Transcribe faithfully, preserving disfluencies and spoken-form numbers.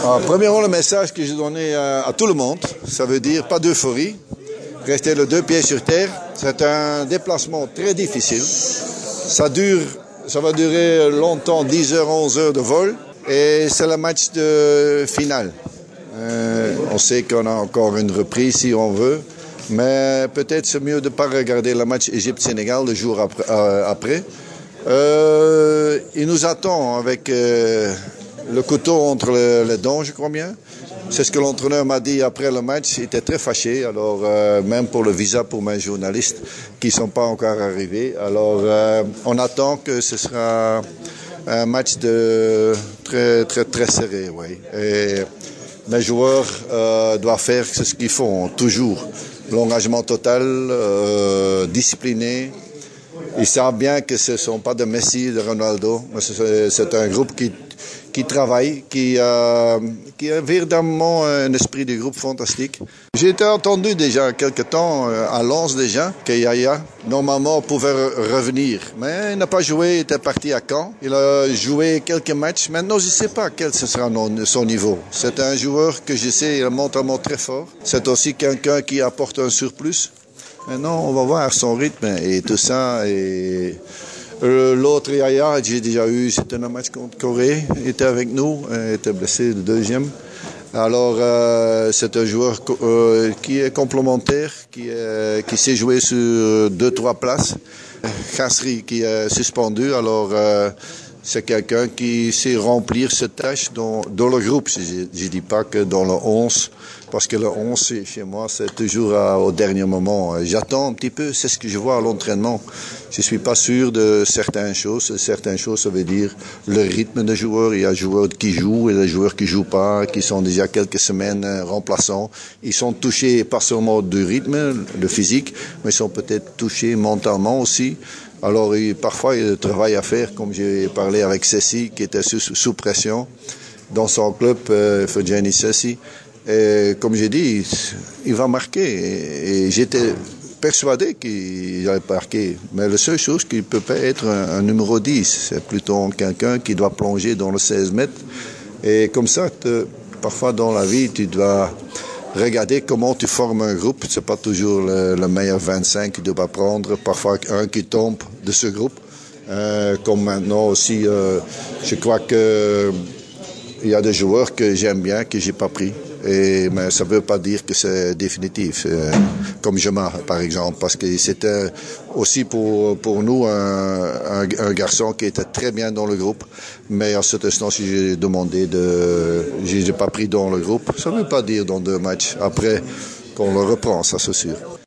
Alors, premièrement, le message que j'ai donné à, à tout le monde, ça veut dire pas d'euphorie, rester les deux pieds sur terre. C'est un déplacement très difficile. Ça dure, ça va durer longtemps, dix heures, onze heures de vol, et c'est le match de finale. Euh, on sait qu'on a encore une reprise si on veut, mais peut-être c'est mieux de ne pas regarder le match Égypte-Sénégal le jour après. Euh, après. Euh, il nous attend avec euh, le couteau entre les, les dents, je crois bien. C'est ce que l'entraîneur m'a dit après le match. Il était très fâché. Alors, euh, même pour le visa pour mes journalistes qui ne sont pas encore arrivés. Alors, euh, on attend que ce sera un match de très, très, très serré, oui. Et mes joueurs euh, doivent faire ce qu'ils font toujours. L'engagement total, euh, discipliné. Ils savent bien que ce ne sont pas de Messi, de Ronaldo. C'est un groupe qui, qui travaille, qui, euh, qui a véritablement un esprit de groupe fantastique. J'ai été entendu déjà quelque temps à Lens déjà que Yaya, normalement, pouvait revenir. Mais il n'a pas joué, il était parti à Caen. Il a joué quelques matchs. Maintenant, je ne sais pas quel ce sera son niveau. C'est un joueur que je sais, il est mentalement très fort. C'est aussi quelqu'un qui apporte un surplus. Maintenant, on va voir son rythme et tout ça. Et l'autre Yaya, j'ai déjà eu, c'était un match contre Corée, il était avec nous, il était blessé le deuxième. Alors, euh, c'est un joueur euh, qui est complémentaire, qui, est, qui sait jouer sur deux, trois places. Khasri qui est suspendu, alors euh, c'est quelqu'un qui sait remplir cette tâche dans, dans le groupe. Je ne dis pas que dans le onze, parce que le onze, chez moi, c'est toujours à, au dernier moment. J'attends un petit peu, c'est ce que je vois à l'entraînement. Je ne suis pas sûr de certaines choses. Certaines choses, ça veut dire le rythme des joueurs. Il y a des joueurs qui jouent et des joueurs qui ne jouent pas, qui sont déjà quelques semaines remplaçants. Ils sont touchés pas seulement du rythme, le physique, mais ils sont peut-être touchés mentalement aussi. Alors, il, parfois, il y a du travail à faire, comme j'ai parlé avec Ceci, qui était sous, sous pression dans son club, euh, Fedjani Ceci. Et comme j'ai dit, il, il va marquer. Et, et j'étais persuadé qu'il allait marquer. Mais la seule chose qu'il peut pas être un, un numéro dix. C'est plutôt quelqu'un qui doit plonger dans le seize mètres. Et comme ça, te, parfois dans la vie, tu dois regarder comment tu formes un groupe. C'est pas toujours le, le meilleur vingt-cinq que tu dois prendre. Parfois un qui tombe de ce groupe. Euh, comme maintenant aussi, euh, je crois que il y a des joueurs que j'aime bien, que j'ai pas pris. Et, mais ça ne veut pas dire que c'est définitif, euh, comme Jema par exemple, parce que c'était aussi pour, pour nous un, un, un garçon qui était très bien dans le groupe, mais à cet instant, si j'ai demandé de, j'ai pas pris dans le groupe, ça ne veut pas dire dans deux matchs après qu'on le reprend, ça c'est sûr.